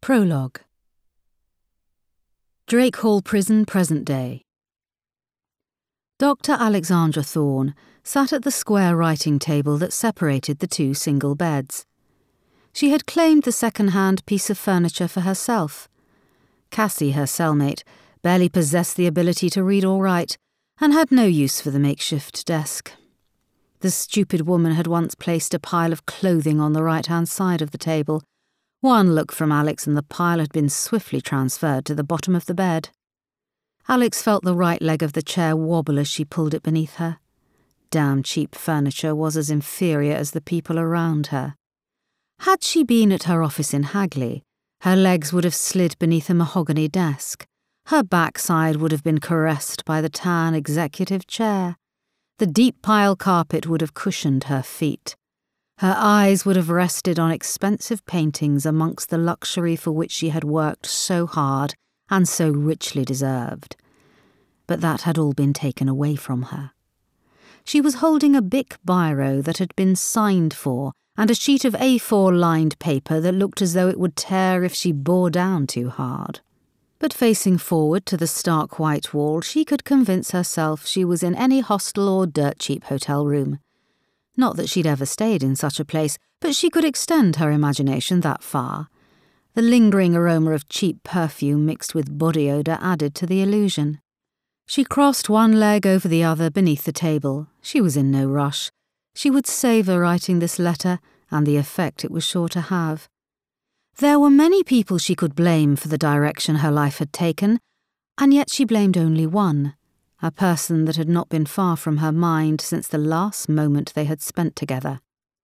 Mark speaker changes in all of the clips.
Speaker 1: Prologue. Drake Hall Prison, present day. Dr. Alexandra Thorne sat at the square writing table that separated the two single beds. She had claimed the second-hand piece of furniture for herself. Cassie, her cellmate, barely possessed the ability to read or write, and had no use for the makeshift desk. The stupid woman had once placed a pile of clothing on the right-hand side of the table. One look from Alex and the pile had been swiftly transferred to the bottom of the bed. Alex felt the right leg of the chair wobble as she pulled it beneath her. Damn cheap furniture was as inferior as the people around her. Had she been at her office in Hagley, her legs would have slid beneath a mahogany desk. Her backside would have been caressed by the tan executive chair. The deep pile carpet would have cushioned her feet. Her eyes would have rested on expensive paintings amongst the luxury for which she had worked so hard and so richly deserved. But that had all been taken away from her. She was holding a Bic biro that had been signed for and a sheet of A4 lined paper that looked as though it would tear if she bore down too hard. But facing forward to the stark white wall, she could convince herself she was in any hostel or dirt-cheap hotel room. Not that she'd ever stayed in such a place, but she could extend her imagination that far. The lingering aroma of cheap perfume mixed with body odour added to the illusion. She crossed one leg over the other beneath the table. She was in no rush. She would savour writing this letter and the effect it was sure to have. There were many people she could blame for the direction her life had taken, and yet she blamed only one, a person that had not been far from her mind since the last moment they had spent together.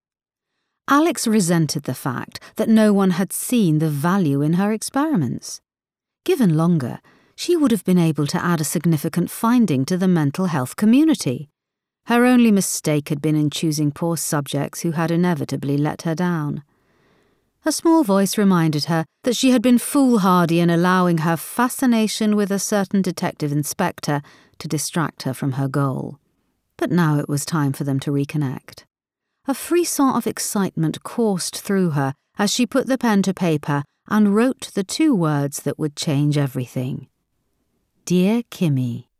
Speaker 1: Alex resented the fact that no one had seen the value in her experiments. Given longer, she would have been able to add a significant finding to the mental health community. Her only mistake had been in choosing poor subjects who had inevitably let her down. A small voice reminded her that she had been foolhardy in allowing her fascination with a certain detective inspector to distract her from her goal. But now it was time for them to reconnect. A frisson of excitement coursed through her as she put the pen to paper and wrote the two words that would change everything. Dear Kimmy.